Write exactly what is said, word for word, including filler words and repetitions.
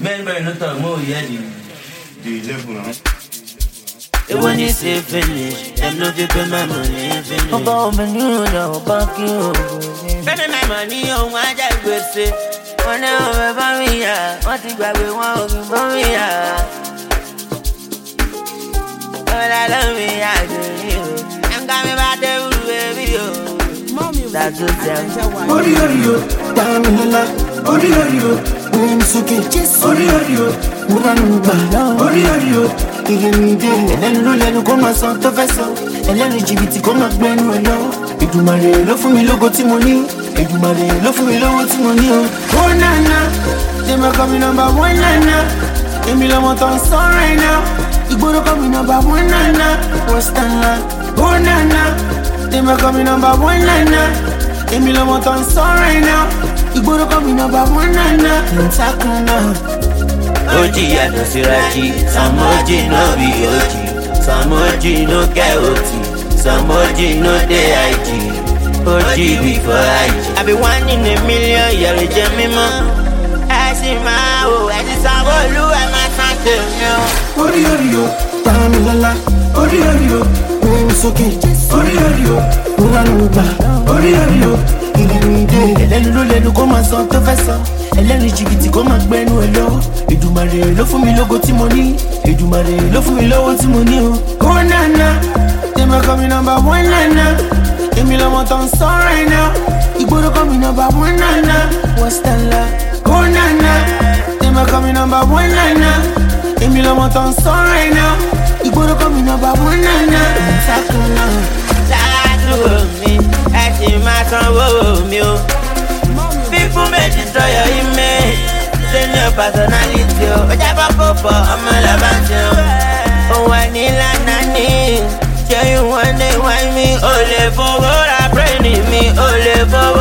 Men better not talk more yet. The level now. They want to say finish. Them no fit pay my money finish. About me new now, back you. Pay my money on my jack with say. One over for me, yeah. What you grab with one over for me, yeah. All I love me, I do you. I'm coming back there, baby, yo. That's what I'm Ori ori yo, Damila. Ori ori yo, Umsuke. Ori ori yo, Muranba. Ori ori yo, Igimide. Elenu lo lenu ko ma san to fe so. Elenu jibiti ko ma gbenu elo. Èdùmàrè ló fún mi lógo tí mo ní. Èdùmàrè ló fún mi lówó tí mo ní o. Oh nana, they ma call me number one nana. Èmi lọmọ tó ń sọ right now. Ìgboro call me number one nana. What's that line? Oh nana, they ma call me number one nana. Èmi lọmọ tó ń sọ right now. Ìgboro call me number one nana. Ntakuna. Oji yàtọ̀ sí Raji, Samoji no be Oji, Samoji no get O T, Samoji no dey I G, Oji before I G. I be one in a million, yẹ̀rì jẹ́ mímọ́. Ẹ sì máa wò, ẹ ti sanwó olú, ẹ máa san tèmi o. Ori ori yo, Damilala. Ori ori yo, Umsuke. Ori ori yo, Muranba. Ori ori yo, Igimide. Elenu lo lenu ko ma san to fe so. Elenu jibiti ko ma gbenu elo. Èdùmàrè ló fún mi lógo tí mo ní. Èdùmàrè ló fún mi lówó tí mo ní o. Oh nana, they ma call me number one nana. Èmi lọmọ tó ń sọ right now. Ìgboro call me number one nana. What's that line? Oh nana, they ma call me number one nana. Èmi lọmọ tó ń sọ right now. Ìgboro call me number one nana. Ntakuna. Ṣáàdúró mi, ẹ sì máa sanwó mi o. People may destroy your image, change your personality o. Ó jábọ̀ pọ̀pọ̀ ọmọ làbàtì o. Òun wà ní lánàá ní. Ṣé ìwọ́n lè wá mi? O lè fowó ra brain mi, o lè fowó